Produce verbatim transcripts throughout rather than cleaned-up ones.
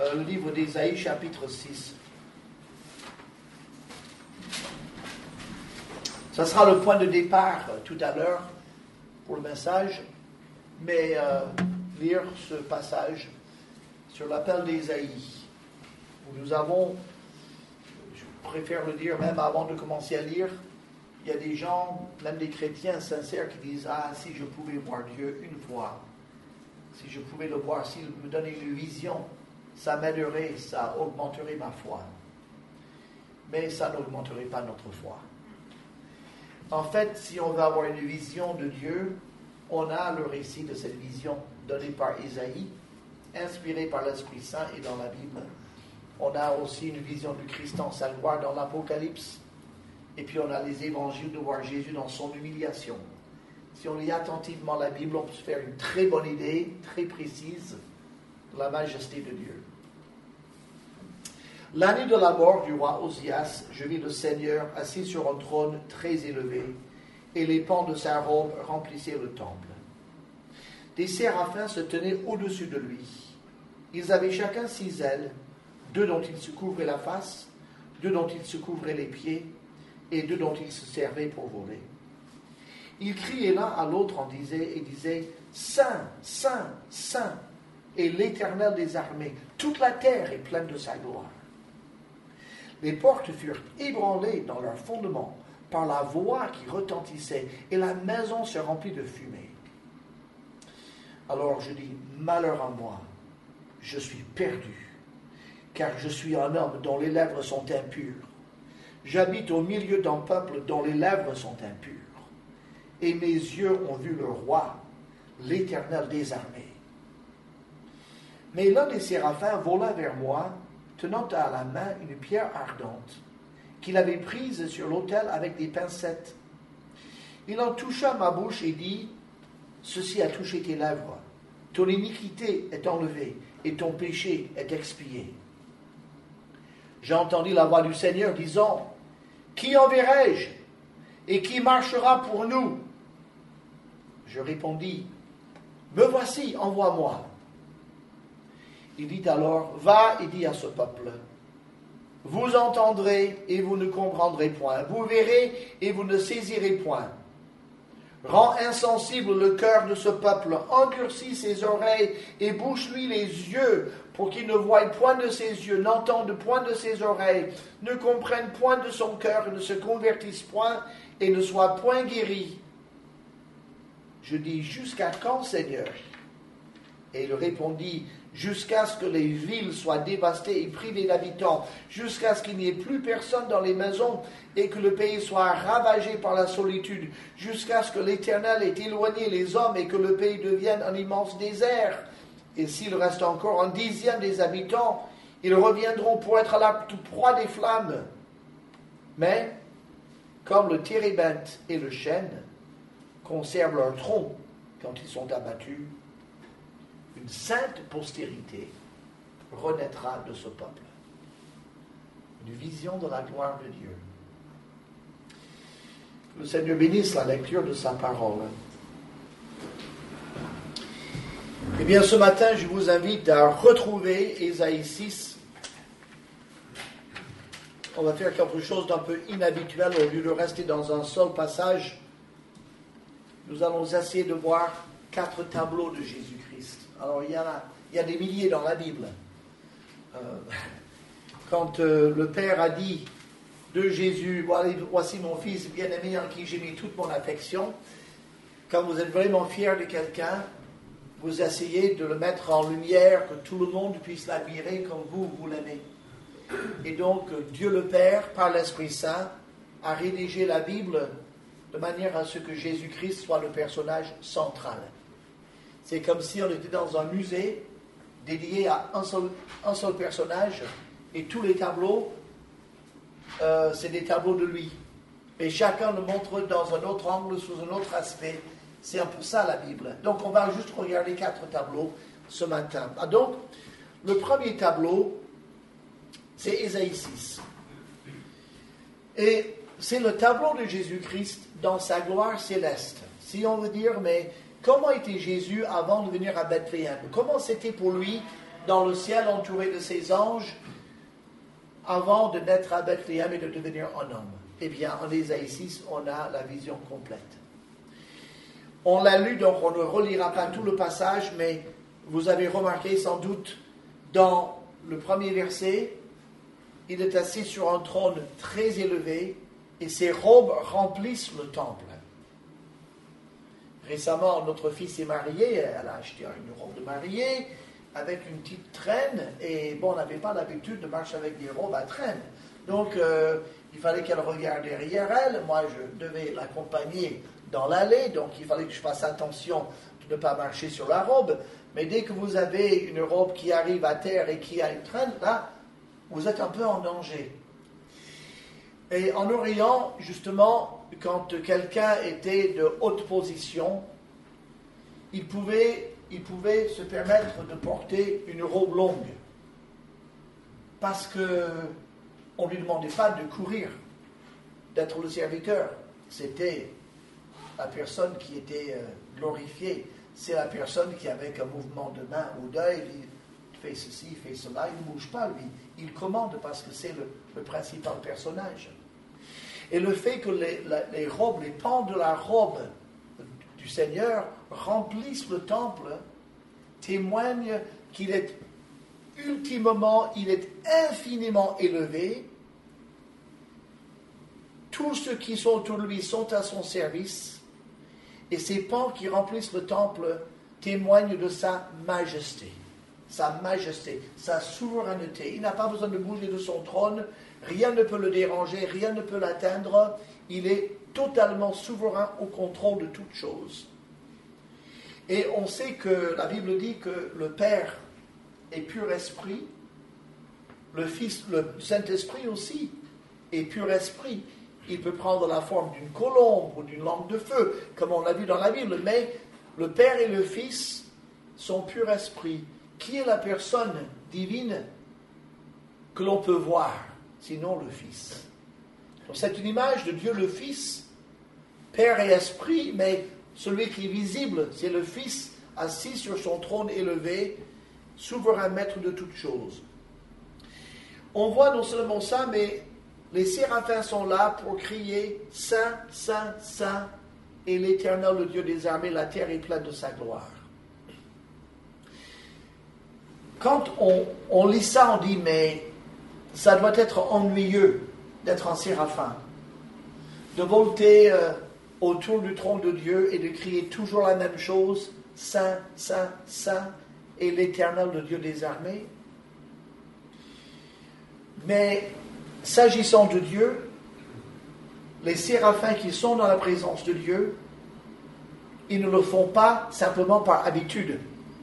euh, le livre d'Ésaïe, chapitre six. Ça sera le point de départ euh, tout à l'heure pour le message, mais euh, lire ce passage sur l'appel d'Ésaïe, où nous avons, je préfère le dire même avant de commencer à lire, il y a des gens, même des chrétiens sincères, qui disent « Ah, si je pouvais voir Dieu une fois, si je pouvais le voir, s'il me donnait une vision, ça m'aiderait, ça augmenterait ma foi. » Mais ça n'augmenterait pas notre foi. En fait, si on veut avoir une vision de Dieu, on a le récit de cette vision donnée par Ésaïe, inspirée par l'Esprit Saint et dans la Bible. On a aussi une vision du Christ en sa gloire dans l'Apocalypse. Et puis on a les évangiles de voir Jésus dans son humiliation. Si on lit attentivement la Bible, on peut se faire une très bonne idée, très précise, de la majesté de Dieu. L'année de la mort du roi Osias, je vis le Seigneur assis sur un trône très élevé, et les pans de sa robe remplissaient le temple. Des séraphins se tenaient au-dessus de lui. Ils avaient chacun six ailes, deux dont ils se couvraient la face, deux dont ils se couvraient les pieds, et deux dont ils se servaient pour voler. Ils criaient l'un à l'autre en disait, et disaient « Saint, Saint, Saint, est l'Éternel des armées, toute la terre est pleine de sa gloire. » Les portes furent ébranlées dans leur fondement par la voix qui retentissait, et la maison se remplit de fumée. Alors je dis, malheur à moi, je suis perdu, car je suis un homme dont les lèvres sont impures. J'habite au milieu d'un peuple dont les lèvres sont impures, et mes yeux ont vu le roi, l'Éternel des armées. Mais l'un des séraphins vola vers moi, tenant à la main une pierre ardente, qu'il avait prise sur l'autel avec des pincettes. Il en toucha ma bouche et dit, « Ceci a touché tes lèvres. Ton iniquité est enlevée et ton péché est expié. » J'ai entendu la voix du Seigneur disant, « Qui enverrai-je et qui marchera pour nous ?» Je répondis, « Me voici, envoie-moi. » Il dit alors, « Va et dis à ce peuple, vous entendrez et vous ne comprendrez point, vous verrez et vous ne saisirez point. Rends insensible le cœur de ce peuple, endurcis ses oreilles et bouche-lui les yeux, pour qu'il ne voie point de ses yeux, n'entende point de ses oreilles, ne comprenne point de son cœur, et ne se convertisse point et ne soit point guéri. » Je dis, « Jusqu'à quand, Seigneur ?» Et il répondit, « Jusqu'à ce que les villes soient dévastées et privées d'habitants, jusqu'à ce qu'il n'y ait plus personne dans les maisons et que le pays soit ravagé par la solitude, jusqu'à ce que l'Éternel ait éloigné les hommes et que le pays devienne un immense désert. Et s'il reste encore un dixième des habitants, ils reviendront pour être à la proie des flammes. Mais, comme le térébinthe et le chêne conservent leur tronc quand ils sont abattus, une sainte postérité renaîtra de ce peuple. » Une vision de la gloire de Dieu. Que le Seigneur bénisse la lecture de sa parole. Eh bien, ce matin, je vous invite à retrouver Ésaïe six. On va faire quelque chose d'un peu inhabituel. Au lieu de rester dans un seul passage, nous allons essayer de voir quatre tableaux de Jésus-Christ. Alors, il y, en a, il y a des milliers dans la Bible. Euh, quand euh, le Père a dit de Jésus, « Voici mon Fils bien-aimé en qui j'ai mis toute mon affection », quand vous êtes vraiment fier de quelqu'un, vous essayez de le mettre en lumière, que tout le monde puisse l'admirer comme vous, vous l'aimez. Et donc, Dieu le Père, par l'Esprit Saint, a rédigé la Bible de manière à ce que Jésus-Christ soit le personnage central. C'est comme si on était dans un musée dédié à un seul, un seul personnage, et tous les tableaux, euh, c'est des tableaux de lui. Et chacun le montre dans un autre angle, sous un autre aspect. C'est un peu ça la Bible. Donc on va juste regarder quatre tableaux ce matin. Ah, donc, le premier tableau, c'est Ésaïe six. Et c'est le tableau de Jésus-Christ dans sa gloire céleste. Si on veut dire, mais comment était Jésus avant de venir à Bethléem? Comment c'était pour lui dans le ciel entouré de ses anges avant de naître à Bethléem et de devenir un homme. Eh bien, en Ésaïe six, on a la vision complète. On l'a lu, donc on ne relira pas tout le passage, mais vous avez remarqué sans doute dans le premier verset, il est assis sur un trône très élevé et ses robes remplissent le temple. Récemment, notre fille s'est mariée, elle a acheté une robe de mariée avec une petite traîne, et bon, on n'avait pas l'habitude de marcher avec des robes à traîne. Donc, euh, il fallait qu'elle regarde derrière elle. Moi, je devais l'accompagner dans l'allée, donc il fallait que je fasse attention de ne pas marcher sur la robe. Mais dès que vous avez une robe qui arrive à terre et qui a une traîne, là, vous êtes un peu en danger. Et en Orient, justement, quand quelqu'un était de haute position, il pouvait, il pouvait se permettre de porter une robe longue. Parce qu'on ne lui demandait pas de courir, d'être le serviteur. C'était la personne qui était euh, glorifiée. C'est la personne qui, avec un mouvement de main ou d'œil, il fait ceci, fait cela, il ne bouge pas, lui. Il commande parce que c'est le, le principal personnage. Et le fait que les, la, les robes, les pans de la robe du Seigneur remplissent le temple témoigne qu'il est ultimement, il est infiniment élevé. Tous ceux qui sont autour de lui sont à son service. Et ces pans qui remplissent le temple témoignent de sa majesté. Sa majesté, sa souveraineté. Il n'a pas besoin de bouger de son trône. Rien ne peut le déranger, rien ne peut l'atteindre. Il est totalement souverain au contrôle de toutes choses. Et on sait que la Bible dit que le Père est pur esprit. Le Fils, le Saint-Esprit aussi est pur esprit. Il peut prendre la forme d'une colombe ou d'une langue de feu, comme on l'a vu dans la Bible. Mais le Père et le Fils sont pur esprit. Qui est la personne divine que l'on peut voir, sinon le Fils? Donc c'est une image de Dieu le Fils, Père et Esprit, mais celui qui est visible, c'est le Fils assis sur son trône élevé, souverain maître de toutes choses. On voit non seulement ça, mais les séraphins sont là pour crier « Saint, Saint, Saint » et l'Éternel, le Dieu des armées, la terre est pleine de sa gloire. Quand on, on lit ça, on dit « Mais ça doit être ennuyeux d'être un séraphin, de volter euh, autour du trône de Dieu et de crier toujours la même chose « Saint, Saint, Saint » et l'Éternel, le Dieu des armées. » Mais s'agissant de Dieu, les séraphins qui sont dans la présence de Dieu, ils ne le font pas simplement par habitude.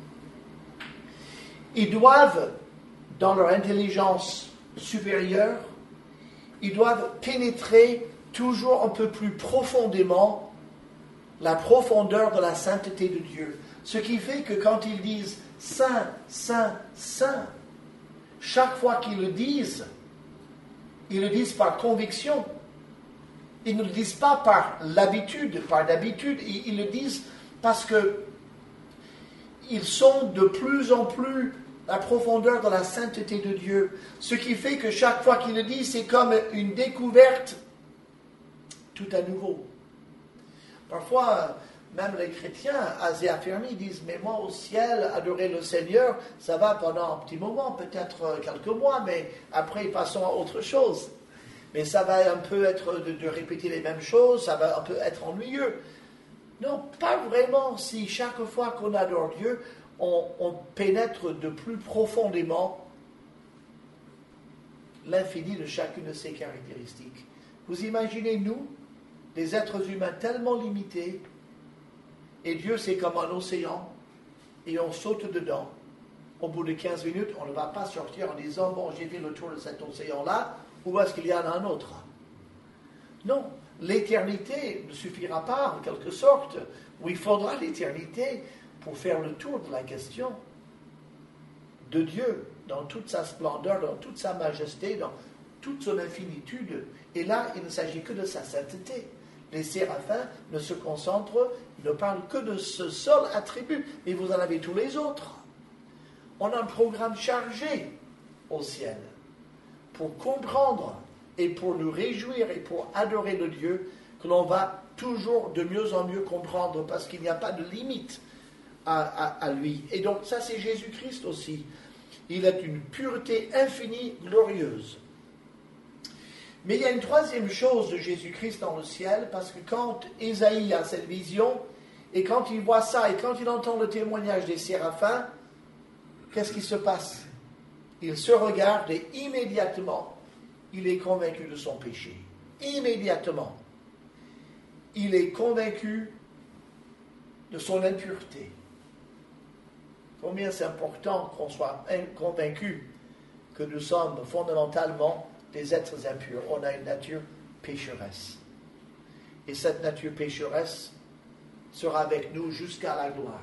Ils doivent, dans leur intelligence supérieure, ils doivent pénétrer toujours un peu plus profondément la profondeur de la sainteté de Dieu. Ce qui fait que quand ils disent « Saint, Saint, Saint », chaque fois qu'ils le disent, ils le disent par conviction. Ils ne le disent pas par l'habitude, par d'habitude. Ils, ils le disent parce que ils sont de plus en plus la profondeur de la sainteté de Dieu. Ce qui fait que chaque fois qu'ils le disent, c'est comme une découverte tout à nouveau. Parfois, même les chrétiens assez affermis disent « Mais moi, au ciel, adorer le Seigneur, ça va pendant un petit moment, peut-être quelques mois, mais après, passons à autre chose. » Mais ça va un peu être de, de répéter les mêmes choses, ça va un peu être ennuyeux. Non, pas vraiment. Si chaque fois qu'on adore Dieu, on, on pénètre de plus profondément l'infini de chacune de ses caractéristiques. Vous imaginez, nous, des êtres humains tellement limités, et Dieu, c'est comme un océan, et on saute dedans. Au bout de quinze minutes, on ne va pas sortir en disant « Bon, j'ai fait le tour de cet océan-là, ou est-ce qu'il y en a un autre ?» Non, l'éternité ne suffira pas, en quelque sorte, où il faudra l'éternité pour faire le tour de la question de Dieu, dans toute sa splendeur, dans toute sa majesté, dans toute son infinitude. Et là, il ne s'agit que de sa sainteté. Les séraphins ne se concentrent, ne parlent que de ce seul attribut, mais vous en avez tous les autres. On a un programme chargé au ciel pour comprendre et pour nous réjouir et pour adorer le Dieu que l'on va toujours de mieux en mieux comprendre parce qu'il n'y a pas de limite à, à, à lui. Et donc ça c'est Jésus-Christ aussi. Il est une pureté infinie, glorieuse. Mais il y a une troisième chose de Jésus-Christ dans le ciel, parce que quand Ésaïe a cette vision, et quand il voit ça, et quand il entend le témoignage des séraphins, qu'est-ce qui se passe? Il se regarde et immédiatement, il est convaincu de son péché. Immédiatement, il est convaincu de son impureté. Combien c'est important qu'on soit convaincu que nous sommes fondamentalement des êtres impurs. On a une nature pécheresse. Et cette nature pécheresse sera avec nous jusqu'à la gloire.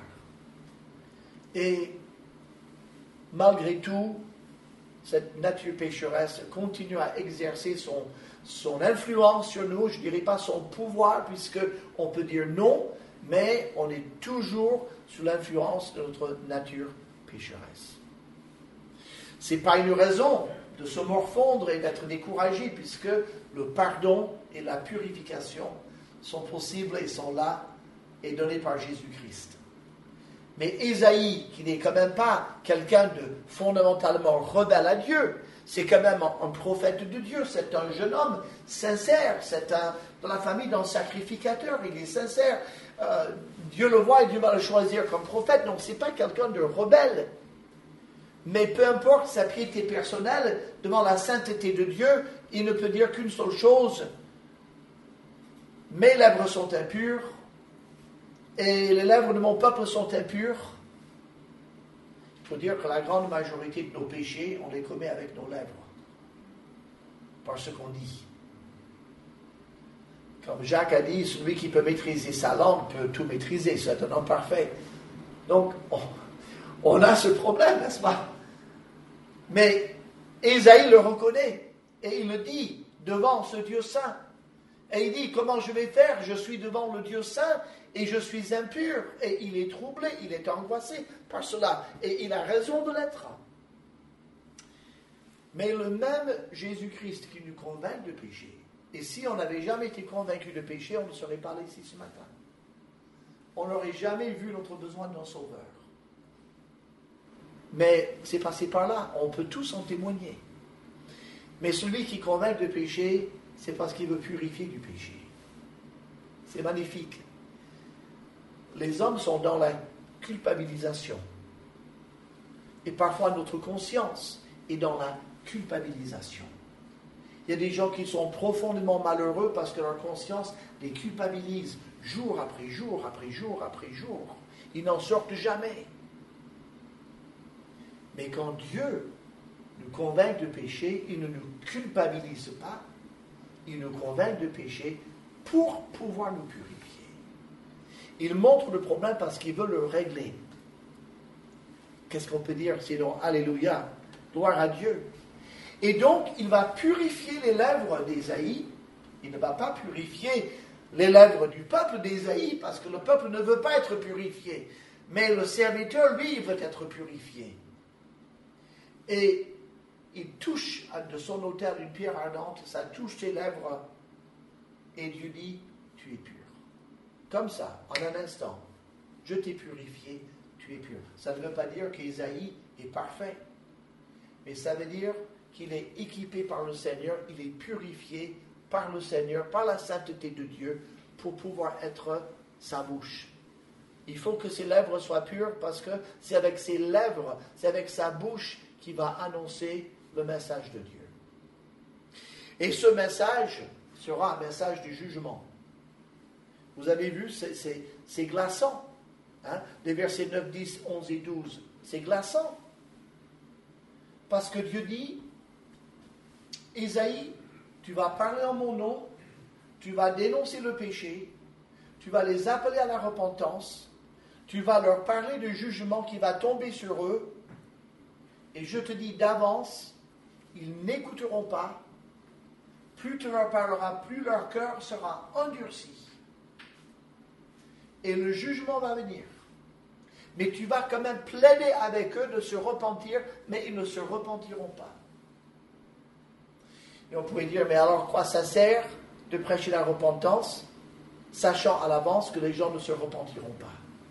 Et malgré tout, cette nature pécheresse continue à exercer son, son influence sur nous. Je ne dirais pas son pouvoir, puisqu'on peut dire non, mais on est toujours sous l'influence de notre nature pécheresse. Ce n'est pas une raison de se morfondre et d'être découragé, puisque le pardon et la purification sont possibles et sont là et donnés par Jésus-Christ. Mais Ésaïe, qui n'est quand même pas quelqu'un de fondamentalement rebelle à Dieu, c'est quand même un, un prophète de Dieu, c'est un jeune homme sincère, c'est un, dans la famille d'un sacrificateur, il est sincère, euh, Dieu le voit et Dieu va le choisir comme prophète, donc ce n'est pas quelqu'un de rebelle. Mais peu importe sa piété personnelle, devant la sainteté de Dieu, il ne peut dire qu'une seule chose: mes lèvres sont impures, et les lèvres de mon peuple sont impures. Il faut dire que la grande majorité de nos péchés, on les commet avec nos lèvres, par ce qu'on dit. Comme Jacques a dit, celui qui peut maîtriser sa langue peut tout maîtriser, c'est un homme parfait. Donc, on, on a ce problème, n'est-ce pas? Mais Ésaïe le reconnaît, et il le dit devant ce Dieu saint. Et il dit, comment je vais faire? Je suis devant le Dieu saint, et je suis impur. Et il est troublé, il est angoissé par cela. Et il a raison de l'être. Mais le même Jésus-Christ qui nous convainc de péché, et si on n'avait jamais été convaincu de péché, on ne serait pas là ici ce matin. On n'aurait jamais vu notre besoin d'un sauveur. Mais c'est passé par là, on peut tous en témoigner. Mais celui qui convainc de péché, c'est parce qu'il veut purifier du péché. C'est magnifique. Les hommes sont dans la culpabilisation. Et parfois notre conscience est dans la culpabilisation. Il y a des gens qui sont profondément malheureux parce que leur conscience les culpabilise jour après jour, après jour, après jour. Ils n'en sortent jamais. Mais quand Dieu nous convainc de péché, il ne nous culpabilise pas, il nous convainc de péché pour pouvoir nous purifier. Il montre le problème parce qu'il veut le régler. Qu'est-ce qu'on peut dire sinon Alléluia, gloire à Dieu. Et donc, il va purifier les lèvres d'Ésaïe. Il ne va pas purifier les lèvres du peuple d'Ésaïe, parce que le peuple ne veut pas être purifié. Mais le serviteur, lui, il veut être purifié. Et il touche de son autel une pierre ardente, ça touche ses lèvres, et Dieu dit, tu es pur. Comme ça, en un instant, je t'ai purifié, tu es pur. Ça ne veut pas dire qu'Ésaïe est parfait, mais ça veut dire qu'il est équipé par le Seigneur, il est purifié par le Seigneur, par la sainteté de Dieu, pour pouvoir être sa bouche. Il faut que ses lèvres soient pures, parce que c'est avec ses lèvres, c'est avec sa bouche qui va annoncer le message de Dieu. Et ce message sera un message du jugement. Vous avez vu, c'est, c'est, c'est glaçant. Hein? Les versets neuf, dix, onze et douze, c'est glaçant. Parce que Dieu dit, Ésaïe, tu vas parler en mon nom, tu vas dénoncer le péché, tu vas les appeler à la repentance, tu vas leur parler du jugement qui va tomber sur eux, et je te dis d'avance, ils n'écouteront pas, plus tu leur parleras, plus leur cœur sera endurci. Et le jugement va venir. Mais tu vas quand même plaider avec eux de se repentir, mais ils ne se repentiront pas. Et on pourrait dire, mais alors quoi ça sert de prêcher la repentance, sachant à l'avance que les gens ne se repentiront pas?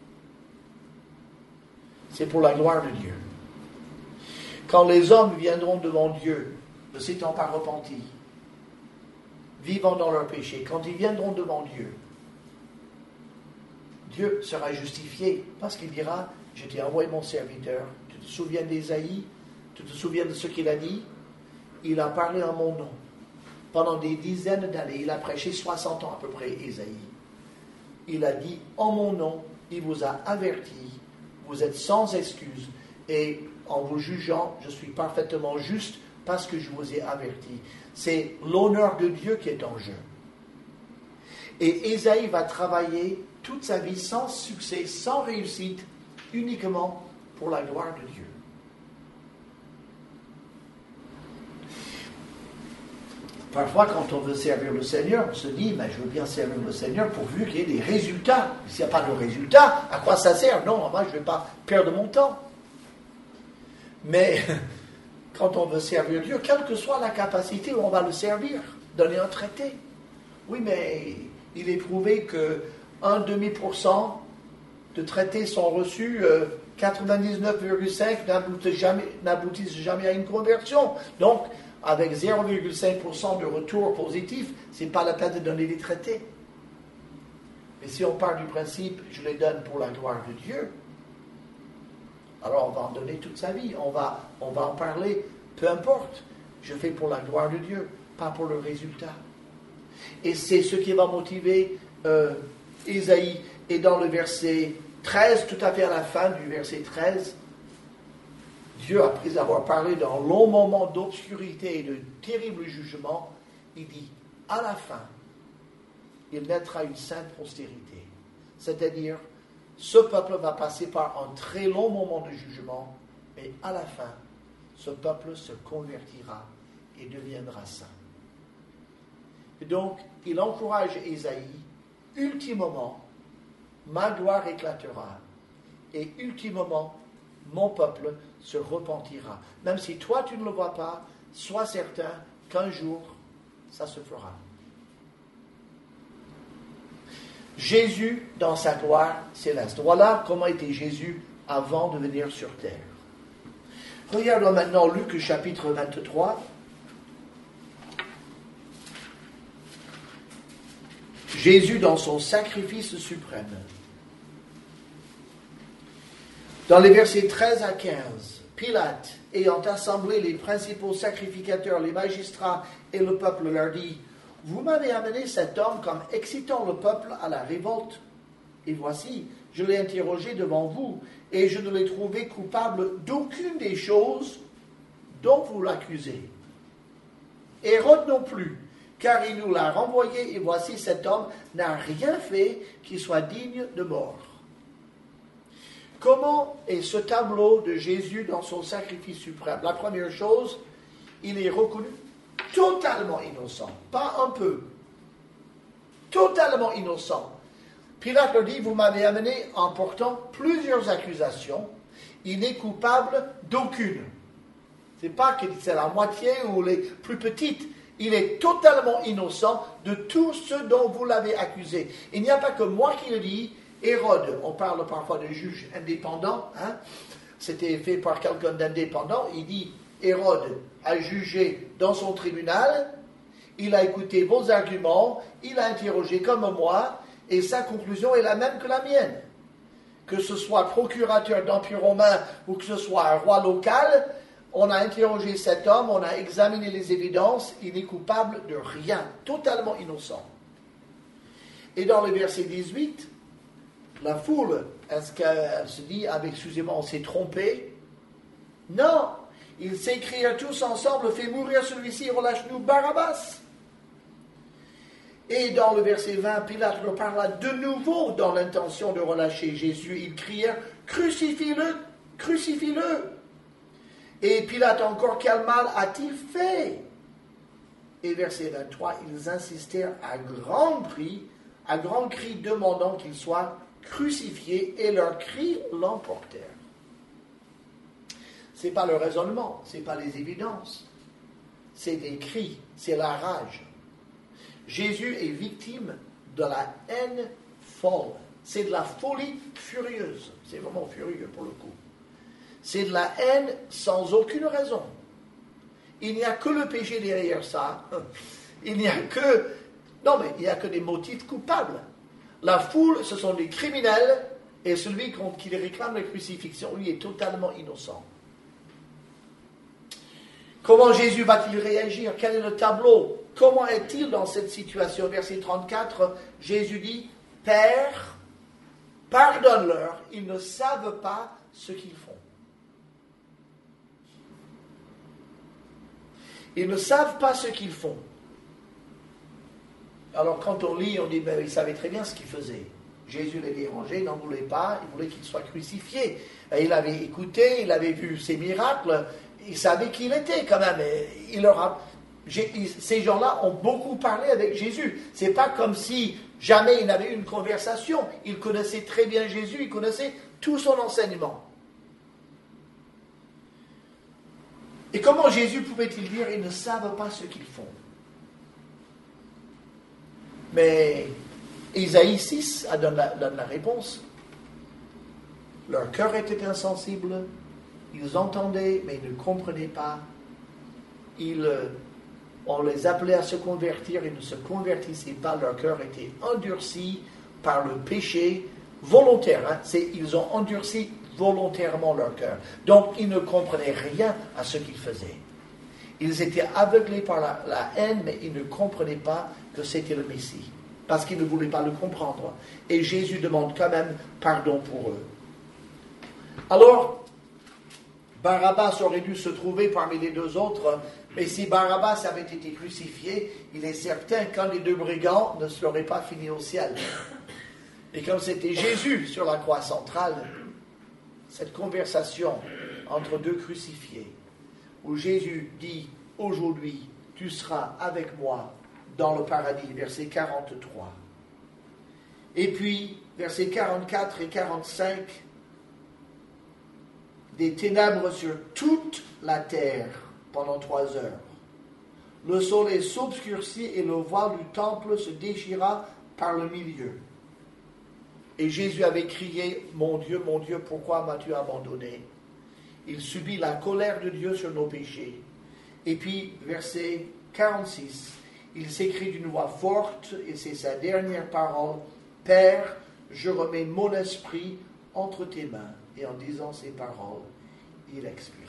C'est pour la gloire de Dieu. Quand les hommes viendront devant Dieu, ne s'étant pas repentis, vivant dans leur péché, quand ils viendront devant Dieu, Dieu sera justifié parce qu'il dira, je t'ai envoyé mon serviteur, tu te souviens d'Ésaïe, tu te souviens de ce qu'il a dit? Il a parlé en mon nom. Pendant des dizaines d'années, il a prêché soixante ans à peu près, Ésaïe. Il a dit, en mon nom, il vous a averti, vous êtes sans excuse, et en vous jugeant, je suis parfaitement juste parce que je vous ai averti. C'est l'honneur de Dieu qui est en jeu. Et Ésaïe va travailler toute sa vie sans succès, sans réussite, uniquement pour la gloire de Dieu. Parfois, quand on veut servir le Seigneur, on se dit, mais je veux bien servir le Seigneur pourvu qu'il y ait des résultats. S'il n'y a pas de résultats, à quoi ça sert? Non, moi, je ne vais pas perdre mon temps. Mais quand on veut servir Dieu, quelle que soit la capacité où on va le servir, donner un traité. Oui, mais il est prouvé que un demi pour cent de traités sont reçus, euh, quatre-vingt-dix-neuf virgule cinq n'aboutissent jamais, n'aboutissent jamais à une conversion. Donc, avec zéro virgule cinq pour cent de retour positif, ce n'est pas la peine de donner des traités. Mais si on part du principe, je les donne pour la gloire de Dieu, alors on va en donner toute sa vie, on va, on va en parler, peu importe. Je fais pour la gloire de Dieu, pas pour le résultat. Et c'est ce qui va motiver euh, Ésaïe. Et dans le verset treize, tout à fait à la fin du verset treize, Dieu, après avoir parlé d'un long moment d'obscurité et de terrible jugement, il dit, à la fin, il naîtra une sainte postérité. C'est-à-dire, ce peuple va passer par un très long moment de jugement, mais à la fin, ce peuple se convertira et deviendra saint. Et donc, il encourage Ésaïe, ultimement, ma gloire éclatera, et ultimement, mon peuple se repentira. Même si toi tu ne le vois pas, sois certain qu'un jour, ça se fera. Jésus dans sa gloire céleste. Voilà comment était Jésus avant de venir sur terre. Regardons maintenant Luc chapitre vingt-trois. Jésus dans son sacrifice suprême. Dans les versets treize à quinze, Pilate, ayant assemblé les principaux sacrificateurs, les magistrats et le peuple, leur dit, « Vous m'avez amené cet homme comme excitant le peuple à la révolte. Et voici, je l'ai interrogé devant vous, et je ne l'ai trouvé coupable d'aucune des choses dont vous l'accusez. Hérode non plus, car il nous l'a renvoyé, et voici cet homme n'a rien fait qui soit digne de mort. » Comment est ce tableau de Jésus dans son sacrifice suprême? La première chose, il est reconnu totalement innocent, pas un peu, totalement innocent. Pilate leur dit, vous m'avez amené en portant plusieurs accusations, il n'est coupable d'aucune. Ce n'est pas que c'est la moitié ou les plus petites, il est totalement innocent de tout ce dont vous l'avez accusé. Il n'y a pas que moi qui le dis. Hérode, on parle parfois de juge indépendant, hein? C'était fait par quelqu'un d'indépendant, il dit, Hérode a jugé dans son tribunal, il a écouté vos arguments, il a interrogé comme moi, et sa conclusion est la même que la mienne. Que ce soit procurateur d'Empire romain ou que ce soit un roi local, on a interrogé cet homme, on a examiné les évidences, il est coupable de rien, totalement innocent. Et dans le verset dix-huit, la foule, est-ce qu'elle se dit, ah, excusez-moi, on s'est trompé? Non, ils s'écrièrent tous ensemble, fais mourir celui-ci, relâche-nous Barabbas. Et dans le verset vingt, Pilate leur parla de nouveau dans l'intention de relâcher Jésus. Ils crièrent, crucifie-le, crucifie-le. Et Pilate encore, quel mal a-t-il fait? Et verset vingt-trois, ils insistèrent à grand cri, à grand cri demandant qu'il soit crucifié et leurs cris l'emportèrent. Ce n'est pas le raisonnement, ce n'est pas les évidences, c'est des cris, c'est la rage. Jésus est victime de la haine folle. C'est de la folie furieuse. C'est vraiment furieux pour le coup. C'est de la haine sans aucune raison. Il n'y a que le péché derrière ça. Il n'y a que... Non, mais il n'y a que des motifs coupables. La foule, ce sont des criminels, et celui contre qui réclame la crucifixion, lui, est totalement innocent. Comment Jésus va-t-il réagir? Quel est le tableau? Comment est-il dans cette situation? Verset trente-quatre, Jésus dit, « Père, pardonne-leur, ils ne savent pas ce qu'ils font. » Ils ne savent pas ce qu'ils font. Alors quand on lit, on dit, ben, ils savaient très bien ce qu'ils faisaient. Jésus les dérangeait, il n'en voulait pas, il voulait qu'il soit crucifié. Et il avait écouté, il avait vu ses miracles, il savait qui il était quand même. Et il leur a, il, ces gens-là ont beaucoup parlé avec Jésus. C'est pas comme si jamais ils n'avaient eu une conversation. Ils connaissaient très bien Jésus, ils connaissaient tout son enseignement. Et comment Jésus pouvait-il dire, ils ne savent pas ce qu'ils font? Mais Isaïe six donne la, donne la réponse. Leur cœur était insensible, ils entendaient, mais ils ne comprenaient pas. Ils, on les appelait à se convertir, ils ne se convertissaient pas, leur cœur était endurci par le péché volontaire. Hein, c'est, ils ont endurci volontairement leur cœur. Donc, ils ne comprenaient rien à ce qu'ils faisaient. Ils étaient aveuglés par la, la haine, mais ils ne comprenaient pas que c'était le Messie, parce qu'ils ne voulaient pas le comprendre. Et Jésus demande quand même pardon pour eux. Alors, Barabbas aurait dû se trouver parmi les deux autres, mais si Barabbas avait été crucifié, il est certain qu'un des deux brigands ne serait pas fini au ciel. Et comme c'était Jésus sur la croix centrale, cette conversation entre deux crucifiés, où Jésus dit, « Aujourd'hui, tu seras avec moi dans le paradis », verset quarante-trois. Et puis, versets quarante-quatre et quarante-cinq, des ténèbres sur toute la terre pendant trois heures. Le soleil s'obscurcit et le voile du temple se déchira par le milieu. Et Jésus avait crié, « Mon Dieu, mon Dieu, pourquoi m'as-tu abandonné ?» Il subit la colère de Dieu sur nos péchés. Et puis, verset quarante-six, il s'écrie d'une voix forte, et c'est sa dernière parole, « Père, je remets mon esprit entre tes mains. » Et en disant ces paroles, il expira.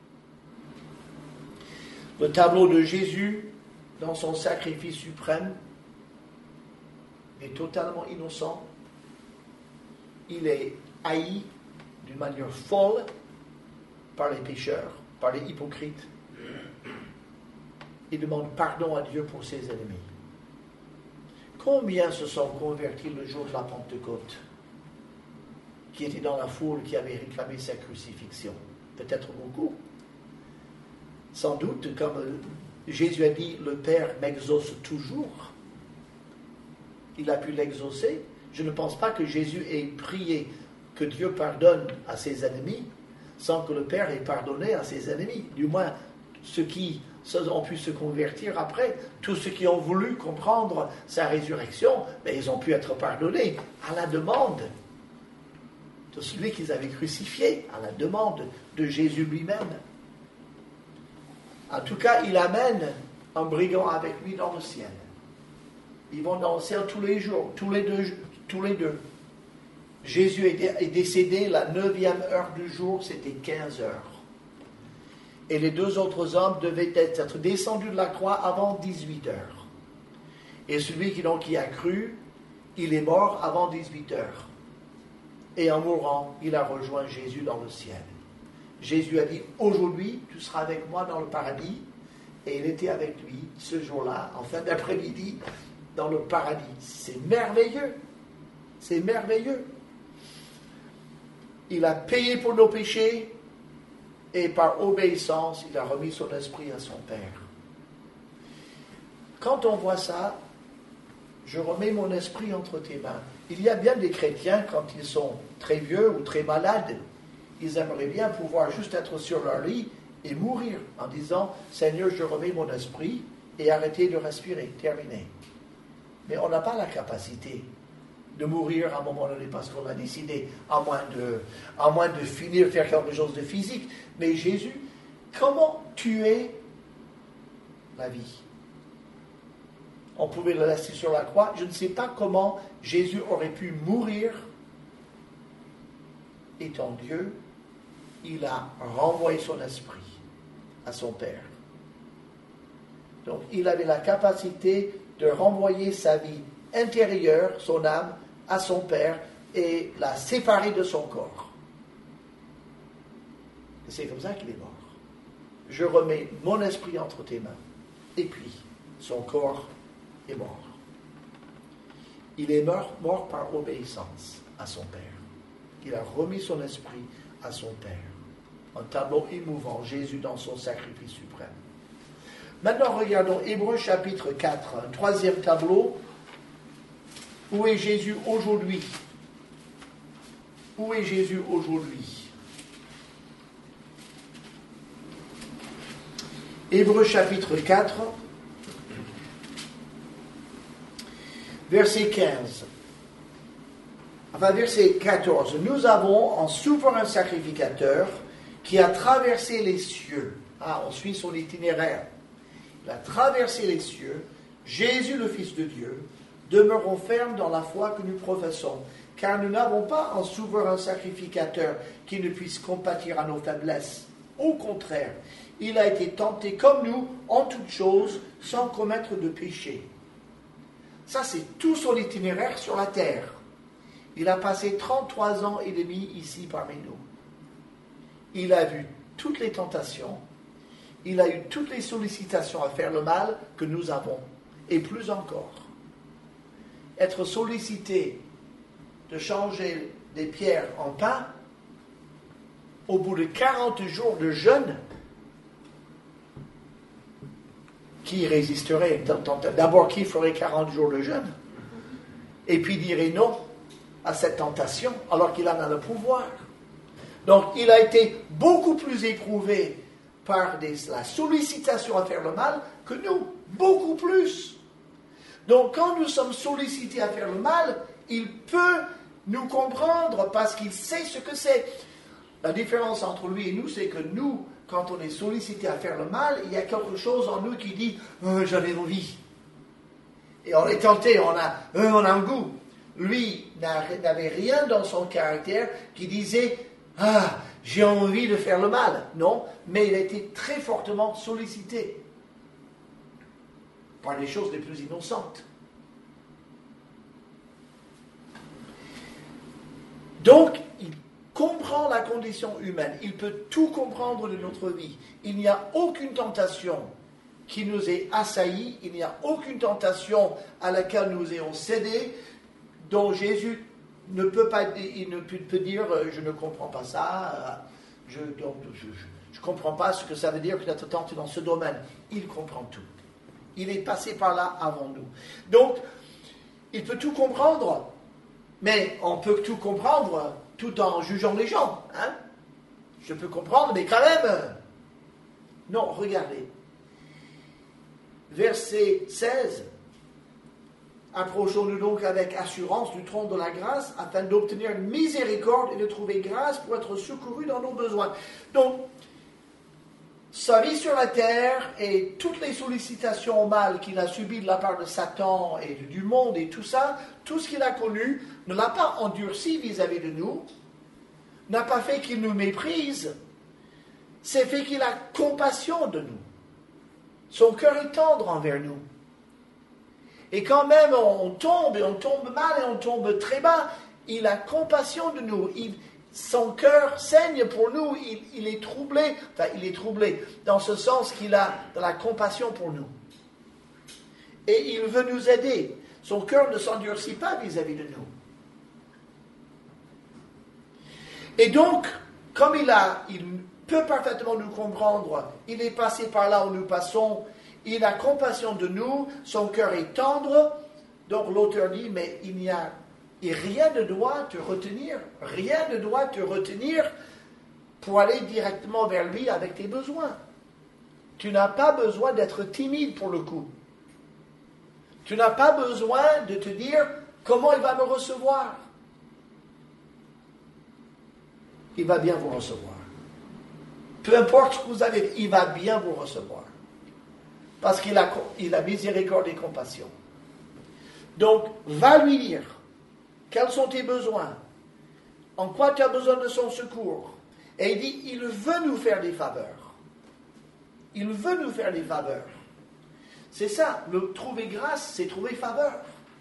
Le tableau de Jésus, dans son sacrifice suprême, est totalement innocent. Il est haï d'une manière folle par les pécheurs, par les hypocrites. Il demande pardon à Dieu pour ses ennemis. Combien se sont convertis le jour de la Pentecôte, qui étaient dans la foule, qui avaient réclamé sa crucifixion? Peut-être beaucoup. Sans doute, comme Jésus a dit, le Père m'exauce toujours. Il a pu l'exaucer. Je ne pense pas que Jésus ait prié que Dieu pardonne à ses ennemis sans que le Père ait pardonné à ses ennemis. Du moins, ceux qui ont pu se convertir après, tous ceux qui ont voulu comprendre sa résurrection, mais ils ont pu être pardonnés à la demande de celui qu'ils avaient crucifié, à la demande de Jésus lui-même. En tout cas, il amène un brigand avec lui dans le ciel. Ils vont dans le ciel tous les jours, tous les deux. Tous les deux. Jésus est décédé la neuvième heure du jour, c'était quinze heures. Et les deux autres hommes devaient être descendus de la croix avant dix-huit heures. Et celui qui donc y a cru, il est mort avant dix-huit heures. Et en mourant, il a rejoint Jésus dans le ciel. Jésus a dit, aujourd'hui, tu seras avec moi dans le paradis. Et il était avec lui ce jour-là, en fin d'après-midi, dans le paradis. C'est merveilleux. C'est merveilleux. Il a payé pour nos péchés et par obéissance, il a remis son esprit à son Père. Quand on voit ça, je remets mon esprit entre tes mains. Il y a bien des chrétiens, quand ils sont très vieux ou très malades, ils aimeraient bien pouvoir juste être sur leur lit et mourir en disant « Seigneur, je remets mon esprit » et arrêter de respirer, terminé. Mais on n'a pas la capacité de mourir à un moment donné parce qu'on a décidé, à moins de, à moins de finir, faire quelque chose de physique. Mais Jésus, comment tuer la vie? On pouvait le laisser sur la croix. Je ne sais pas comment Jésus aurait pu mourir. Étant Dieu, il a renvoyé son esprit à son Père. Donc, il avait la capacité de renvoyer sa vie intérieure, son âme, à son Père et la séparer de son corps. Et c'est comme ça qu'il est mort. Je remets mon esprit entre tes mains. Et puis, son corps est mort. Il est mort, mort par obéissance à son Père. Il a remis son esprit à son Père. Un tableau émouvant, Jésus dans son sacrifice suprême. Maintenant, regardons Hébreux chapitre quatre, un troisième tableau. Où est Jésus aujourd'hui? Où est Jésus aujourd'hui? Hébreux chapitre quatre, verset quinze. Enfin, verset quatorze. Nous avons un souverain sacrificateur qui a traversé les cieux. Ah, on suit son itinéraire. Il a traversé les cieux. Jésus, le Fils de Dieu. Demeurons fermes dans la foi que nous professons, car nous n'avons pas un souverain sacrificateur qui ne puisse compatir à nos faiblesses. Au contraire, il a été tenté comme nous en toutes choses, sans commettre de péché. Ça, c'est tout son itinéraire sur la terre. Il a passé trente-trois ans et demi ici parmi nous. Il a vu toutes les tentations, il a eu toutes les sollicitations à faire le mal que nous avons, et plus encore. Être sollicité de changer des pierres en pain, au bout de quarante jours de jeûne, qui résisterait à une telle tentation? D'abord, qui ferait quarante jours de jeûne? Et puis dirait non à cette tentation, alors qu'il en a le pouvoir. Donc, il a été beaucoup plus éprouvé par des, la sollicitation à faire le mal que nous, beaucoup plus. Donc, quand nous sommes sollicités à faire le mal, il peut nous comprendre parce qu'il sait ce que c'est. La différence entre lui et nous, c'est que nous, quand on est sollicité à faire le mal, il y a quelque chose en nous qui dit oh, « j'avais envie ». Et on est tenté, on a, oh, on a un goût. Lui n'avait rien dans son caractère qui disait « ah, j'ai envie de faire le mal ». Non, mais il a été très fortement sollicité par les choses les plus innocentes. Donc, il comprend la condition humaine. Il peut tout comprendre de notre vie. Il n'y a aucune tentation qui nous ait assaillis. Il n'y a aucune tentation à laquelle nous ayons cédé, dont Jésus ne peut pas, il ne peut dire « je ne comprends pas ça, je ne comprends pas ce que ça veut dire que d'être tenté dans ce domaine ». Il comprend tout. Il est passé par là avant nous. Donc, il peut tout comprendre, mais on peut tout comprendre tout en jugeant les gens. Hein? Je peux comprendre, mais quand même. Non, regardez. Verset seize. Approchons-nous donc avec assurance du trône de la grâce afin d'obtenir miséricorde et de trouver grâce pour être secourus dans nos besoins. Donc, sa vie sur la terre et toutes les sollicitations au mal qu'il a subies de la part de Satan et du monde et tout ça, tout ce qu'il a connu ne l'a pas endurci vis-à-vis de nous, n'a pas fait qu'il nous méprise, c'est fait qu'il a compassion de nous. Son cœur est tendre envers nous. Et quand même on tombe, et on tombe mal, et on tombe très bas, il a compassion de nous. Il, son cœur saigne pour nous, il, il est troublé, enfin il est troublé, dans ce sens qu'il a de la compassion pour nous. Et il veut nous aider. Son cœur ne s'endurcit pas vis-à-vis de nous. Et donc, comme il a, il peut parfaitement nous comprendre, il est passé par là où nous passons, il a compassion de nous, son cœur est tendre, Donc l'auteur dit, mais il n'y a et rien ne doit te retenir, rien ne doit te retenir pour aller directement vers lui avec tes besoins. Tu n'as pas besoin d'être timide pour le coup. Tu n'as pas besoin de te dire comment il va me recevoir. Il va bien vous recevoir. Peu importe ce que vous avez, il va bien vous recevoir. Parce qu'il a, il a miséricorde et compassion. Donc, va lui dire quels sont tes besoins, en quoi tu as besoin de son secours. Et il dit, il veut nous faire des faveurs. Il veut nous faire des faveurs. C'est ça, le trouver grâce, c'est trouver faveur.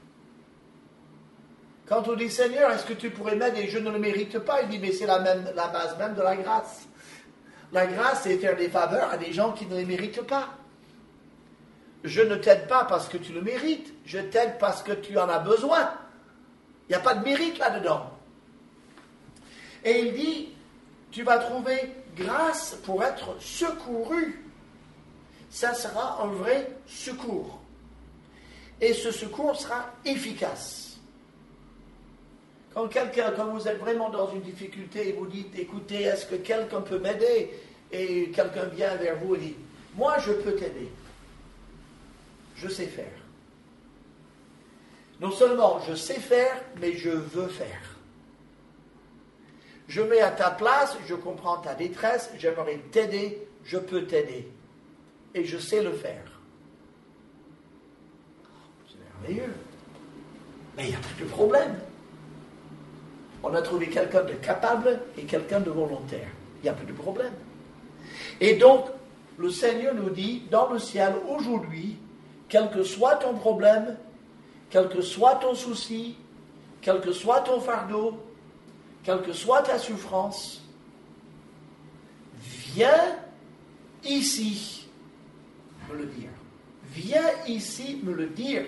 Quand on dit, Seigneur, est-ce que tu pourrais m'aider? Je ne le mérite pas. Il dit, mais c'est la, même, la base même de la grâce. La grâce, c'est faire des faveurs à des gens qui ne les méritent pas. Je ne t'aide pas parce que tu le mérites. Je t'aide parce que tu en as besoin. Il n'y a pas de mérite là-dedans. Et il dit, tu vas trouver grâce pour être secouru. Ça sera un vrai secours. Et ce secours sera efficace. Quand quelqu'un, quand vous êtes vraiment dans une difficulté et vous dites, écoutez, est-ce que quelqu'un peut m'aider? Et quelqu'un vient vers vous et dit, moi je peux t'aider. Je sais faire. Non seulement je sais faire, mais je veux faire. Je mets à ta place, je comprends ta détresse, j'aimerais t'aider, je peux t'aider. Et je sais le faire. C'est merveilleux. Mais il n'y a plus de problème. On a trouvé quelqu'un de capable et quelqu'un de volontaire. Il n'y a plus de problème. Et donc, le Seigneur nous dit, dans le ciel, aujourd'hui, quel que soit ton problème, quel que soit ton souci, quel que soit ton fardeau, quelle que soit ta souffrance, viens ici me le dire. Viens ici me le dire.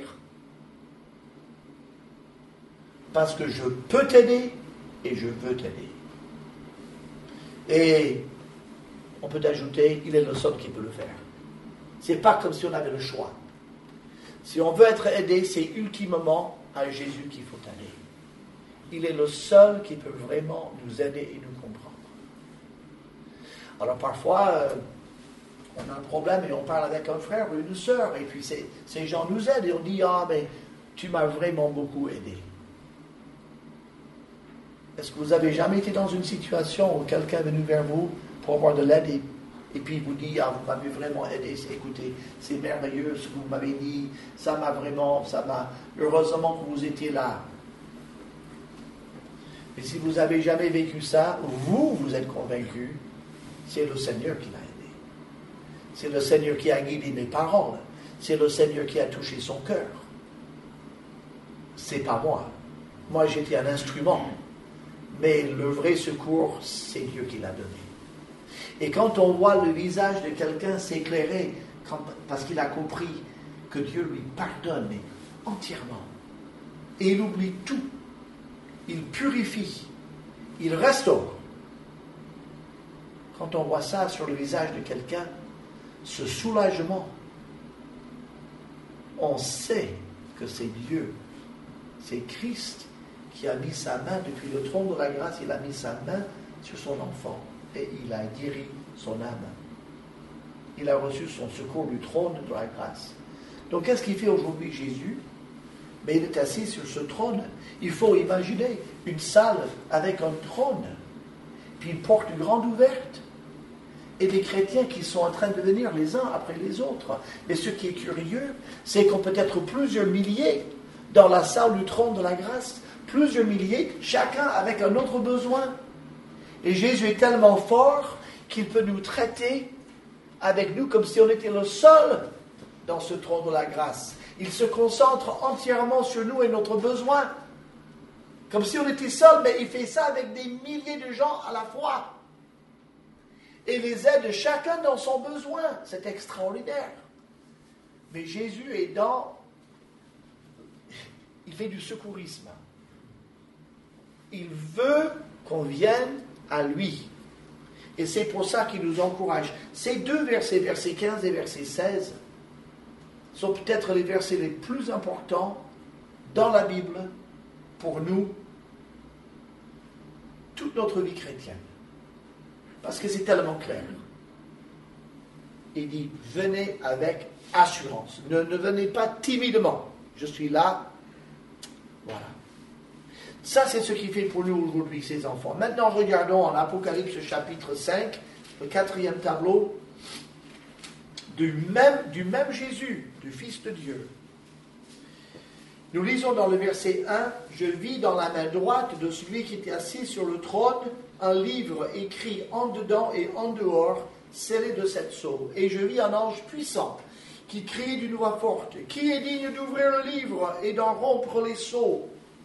Parce que je peux t'aider et je veux t'aider. Et on peut ajouter, il est le seul qui peut le faire. C'est pas comme si on avait le choix. Si on veut être aidé, c'est ultimement à Jésus qu'il faut aller. Il est le seul qui peut vraiment nous aider et nous comprendre. Alors parfois, euh, on a un problème et on parle avec un frère ou une sœur, et puis ces, ces gens nous aident et on dit, ah mais tu m'as vraiment beaucoup aidé. Est-ce que vous avez jamais été dans une situation où quelqu'un est venu vers vous pour avoir de l'aide et, et puis il vous dit, ah vous m'avez vraiment aidé, écoutez, c'est merveilleux ce que vous m'avez dit, ça m'a vraiment, ça m'a, heureusement que vous étiez là. Et si vous n'avez jamais vécu ça, vous, vous êtes convaincu, c'est le Seigneur qui l'a aidé. C'est le Seigneur qui a guidé mes paroles. C'est le Seigneur qui a touché son cœur. C'est pas moi. Moi, j'étais un instrument. Mais le vrai secours, c'est Dieu qui l'a donné. Et quand on voit le visage de quelqu'un s'éclairer, quand, parce qu'il a compris que Dieu lui pardonne mais entièrement, et il oublie tout, il purifie, il restaure. Quand on voit ça sur le visage de quelqu'un, ce soulagement, on sait que c'est Dieu, c'est Christ qui a mis sa main, depuis le trône de la grâce, il a mis sa main sur son enfant et il a guéri son âme. Il a reçu son secours du trône de la grâce. Donc qu'est-ce qu'il fait aujourd'hui Jésus? Mais il est assis sur ce trône. Il faut imaginer une salle avec un trône, puis une porte grande ouverte, et des chrétiens qui sont en train de venir les uns après les autres. Mais ce qui est curieux, c'est qu'on peut être plusieurs milliers dans la salle du trône de la grâce, plusieurs milliers, chacun avec un autre besoin. Et Jésus est tellement fort qu'il peut nous traiter avec nous comme si on était le seul dans ce trône de la grâce. Il se concentre entièrement sur nous et notre besoin. Comme si on était seul, mais il fait ça avec des milliers de gens à la fois. Et les aide chacun dans son besoin. C'est extraordinaire. Mais Jésus est dans... Il fait du secourisme. Il veut qu'on vienne à lui. Et c'est pour ça qu'il nous encourage. Ces deux versets, versets quinze et verset seize, sont peut-être les versets les plus importants dans la Bible pour nous toute notre vie chrétienne. Parce que c'est tellement clair. Il dit, venez avec assurance. Ne, ne venez pas timidement. Je suis là. Voilà. Ça, c'est ce qui fait pour nous aujourd'hui, ces enfants. Maintenant, regardons en Apocalypse chapitre cinq, le quatrième tableau, du même, du même Jésus, du Fils de Dieu. Nous lisons dans le verset un, « Je vis dans la main droite de celui qui était assis sur le trône un livre écrit en dedans et en dehors, scellé de sept sceaux. Et je vis un ange puissant qui crie d'une voix forte, « Qui est digne d'ouvrir le livre et d'en rompre les sceaux ?»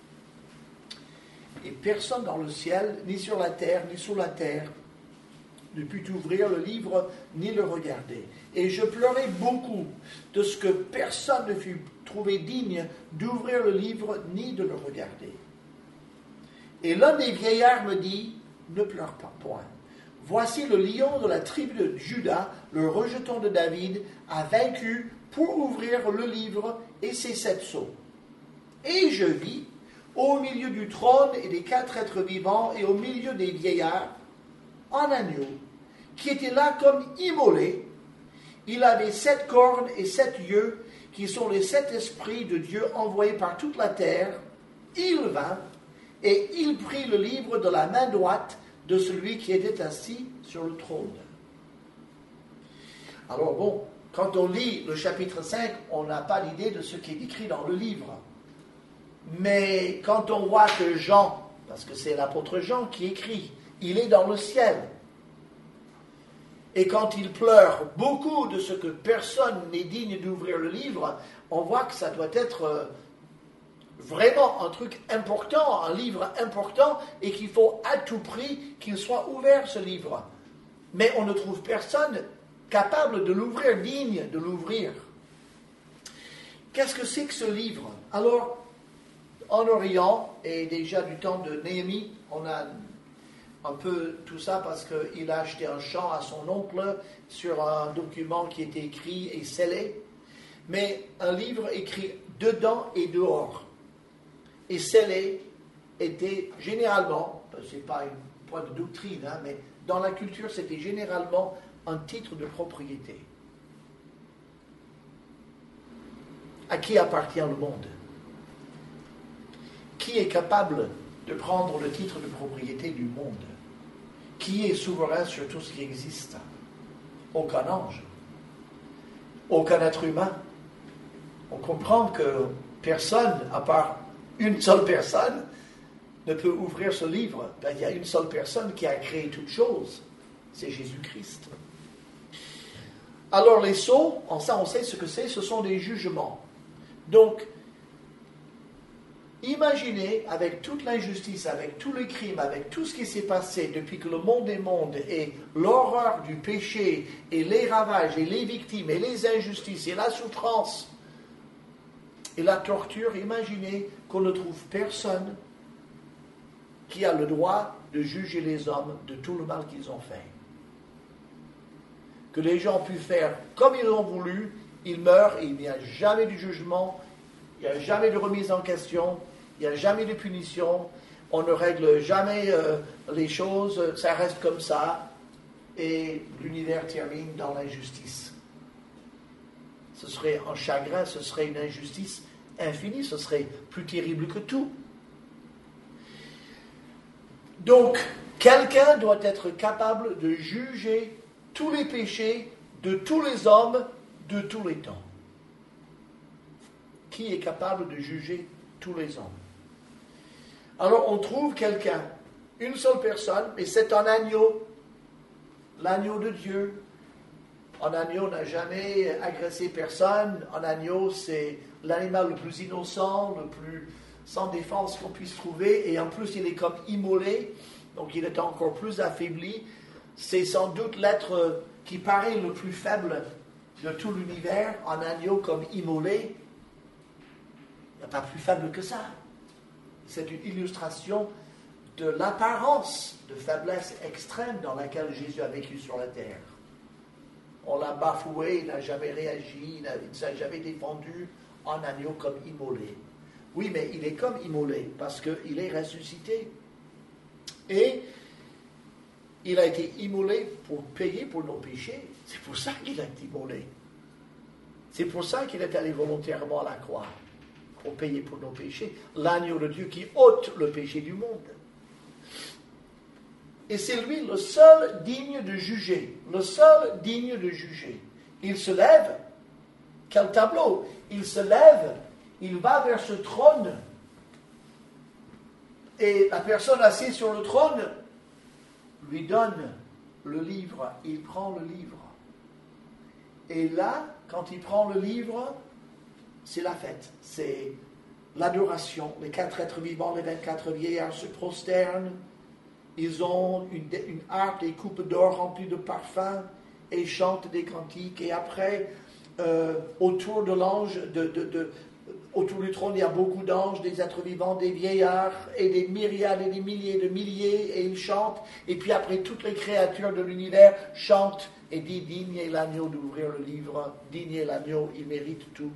Et personne dans le ciel, ni sur la terre, ni sous la terre, ne put ouvrir le livre, ni le regarder. Et je pleurais beaucoup de ce que personne ne fut trouvé digne d'ouvrir le livre, ni de le regarder. Et l'un des vieillards me dit, ne pleure pas, point. Voici le lion de la tribu de Juda, le rejeton de David, a vaincu pour ouvrir le livre et ses sept sceaux. Et je vis, au milieu du trône et des quatre êtres vivants, et au milieu des vieillards, un agneau, qui était là comme immolé. Il avait sept cornes et sept yeux, qui sont les sept esprits de Dieu envoyés par toute la terre. Il vint, et il prit le livre de la main droite de celui qui était assis sur le trône. Alors bon, quand on lit le chapitre cinq, on n'a pas l'idée de ce qui est écrit dans le livre. Mais quand on voit que Jean, parce que c'est l'apôtre Jean qui écrit, il est dans le ciel. Et quand il pleure beaucoup de ce que personne n'est digne d'ouvrir le livre, on voit que ça doit être vraiment un truc important, un livre important, et qu'il faut à tout prix qu'il soit ouvert, ce livre. Mais on ne trouve personne capable de l'ouvrir, digne de l'ouvrir. Qu'est-ce que c'est que ce livre? Alors, en Orient, et déjà du temps de Néhémie, on a un peu tout ça parce qu'il a acheté un champ à son oncle sur un document qui était écrit et scellé, mais un livre écrit dedans et dehors. Et scellé était généralement, ce n'est pas un point de doctrine, hein, mais dans la culture, c'était généralement un titre de propriété. À qui appartient le monde? Qui est capable de prendre le titre de propriété du monde? Qui est souverain sur tout ce qui existe? Aucun ange. Aucun être humain. On comprend que personne, à part une seule personne, ne peut ouvrir ce livre. Ben, il y a une seule personne qui a créé toute chose. C'est Jésus-Christ. Alors les sceaux, en ça on sait ce que c'est, ce sont des jugements. Donc, imaginez, avec toute l'injustice, avec tous les crimes, avec tout ce qui s'est passé depuis que le monde est monde, et l'horreur du péché, et les ravages, et les victimes, et les injustices, et la souffrance, et la torture, imaginez qu'on ne trouve personne qui a le droit de juger les hommes de tout le mal qu'ils ont fait. Que les gens ont pu faire comme ils ont voulu, ils meurent, et il n'y a jamais de jugement, il n'y a jamais de remise en question, il n'y a jamais de punition, on ne règle jamais euh, les choses, ça reste comme ça, et l'univers termine dans l'injustice. Ce serait un chagrin, ce serait une injustice infinie, ce serait plus terrible que tout. Donc, quelqu'un doit être capable de juger tous les péchés de tous les hommes de tous les temps. Qui est capable de juger tous les hommes? Alors on trouve quelqu'un, une seule personne, mais c'est un agneau, l'agneau de Dieu. Un agneau n'a jamais agressé personne, un agneau c'est l'animal le plus innocent, le plus sans défense qu'on puisse trouver, et en plus il est comme immolé, donc il est encore plus affaibli. C'est sans doute l'être qui paraît le plus faible de tout l'univers, un agneau comme immolé. Il n'y a pas plus faible que ça. C'est une illustration de l'apparence de faiblesse extrême dans laquelle Jésus a vécu sur la terre. On l'a bafoué, il n'a jamais réagi, il ne s'est jamais défendu, un agneau comme immolé. Oui, mais il est comme immolé parce qu'il est ressuscité. Et il a été immolé pour payer pour nos péchés. C'est pour ça qu'il a été immolé. C'est pour ça qu'il est allé volontairement à la croix, pour payer pour nos péchés. L'agneau de Dieu qui ôte le péché du monde. Et c'est lui le seul digne de juger. Le seul digne de juger. Il se lève. Quel tableau! Il se lève. Il va vers ce trône. Et la personne assise sur le trône lui donne le livre. Il prend le livre. Et là, quand il prend le livre, c'est la fête. C'est l'adoration. Les quatre êtres vivants, les vingt-quatre vieillards se prosternent. Ils ont une, une harpe, des coupes d'or remplies de parfums et chantent des cantiques. Et après, euh, autour de l'ange, de, de, de, autour du trône, il y a beaucoup d'anges, des êtres vivants, des vieillards et des myriades et des milliers de milliers. Et ils chantent. Et puis après, toutes les créatures de l'univers chantent et disent, digne est l'agneau d'ouvrir le livre. Digne est l'agneau, il mérite tout.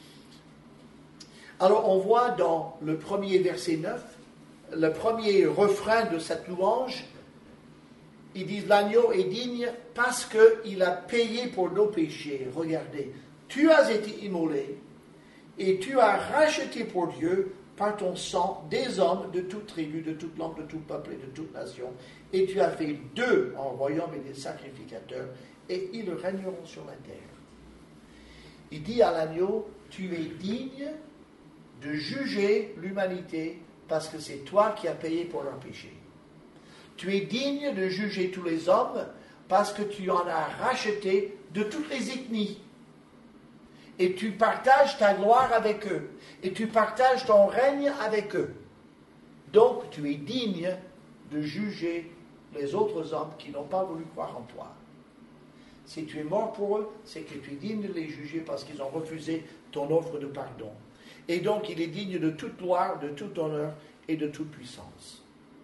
Alors on voit dans le premier verset neuf, le premier refrain de cette louange, ils disent l'agneau est digne parce qu'il a payé pour nos péchés. Regardez, tu as été immolé et tu as racheté pour Dieu par ton sang des hommes de toute tribu, de toute langue, de tout peuple et de toute nation. Et tu as fait d'eux en royaume et des sacrificateurs et ils régneront sur la terre. Il dit à l'agneau, tu es digne de juger l'humanité parce que c'est toi qui as payé pour leurs péchés. Tu es digne de juger tous les hommes parce que tu en as racheté de toutes les ethnies. Et tu partages ta gloire avec eux. Et tu partages ton règne avec eux. Donc tu es digne de juger les autres hommes qui n'ont pas voulu croire en toi. Si tu es mort pour eux, c'est que tu es digne de les juger parce qu'ils ont refusé ton offre de pardon. Et donc, il est digne de toute gloire, de tout honneur et de toute puissance.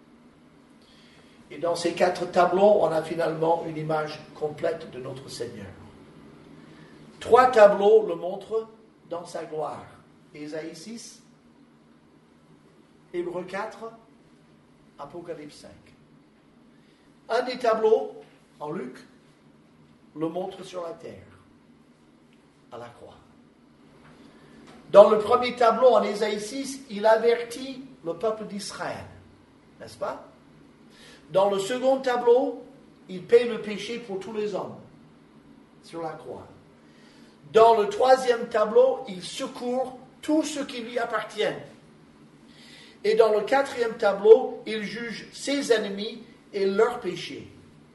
Et dans ces quatre tableaux, on a finalement une image complète de notre Seigneur. Trois tableaux le montrent dans sa gloire. Ésaïe six, Hébreux quatre, Apocalypse cinq. Un des tableaux, en Luc, le montre sur la terre, à la croix. Dans le premier tableau, en Ésaïe six, il avertit le peuple d'Israël, n'est-ce pas? Dans le second tableau, il paye le péché pour tous les hommes, sur la croix. Dans le troisième tableau, il secourt tous ceux qui lui appartiennent. Et dans le quatrième tableau, il juge ses ennemis et leurs péchés.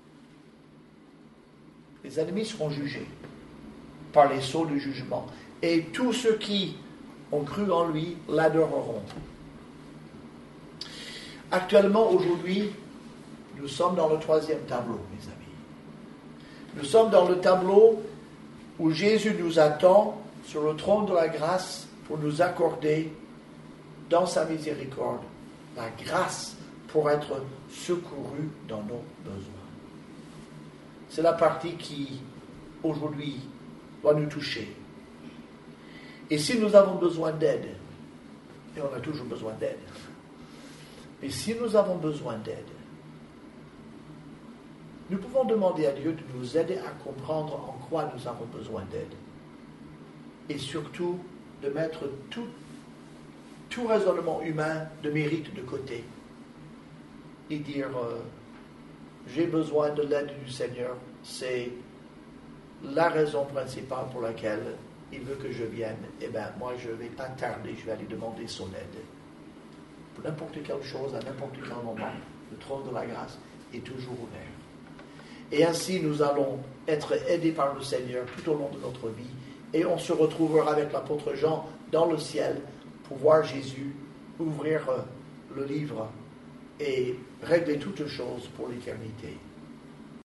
Les ennemis seront jugés par les sceaux du jugement. Et tous ceux qui ont cru en lui l'adoreront. Actuellement, aujourd'hui, nous sommes dans le troisième tableau, mes amis. Nous sommes dans le tableau où Jésus nous attend sur le trône de la grâce pour nous accorder, dans sa miséricorde, la grâce pour être secourus dans nos besoins. C'est la partie qui, aujourd'hui, doit nous toucher. Et si nous avons besoin d'aide, et on a toujours besoin d'aide, mais si nous avons besoin d'aide, nous pouvons demander à Dieu de nous aider à comprendre en quoi nous avons besoin d'aide. Et surtout, de mettre tout, tout raisonnement humain de mérite de côté. Et dire, euh, j'ai besoin de l'aide du Seigneur, c'est la raison principale pour laquelle il veut que je vienne, eh bien, moi, je ne vais pas tarder, je vais aller demander son aide. Pour n'importe quelle chose, à n'importe quel moment, le trône de la grâce est toujours ouvert. Et ainsi, nous allons être aidés par le Seigneur tout au long de notre vie, et on se retrouvera avec l'apôtre Jean dans le ciel pour voir Jésus ouvrir le livre et régler toutes choses pour l'éternité.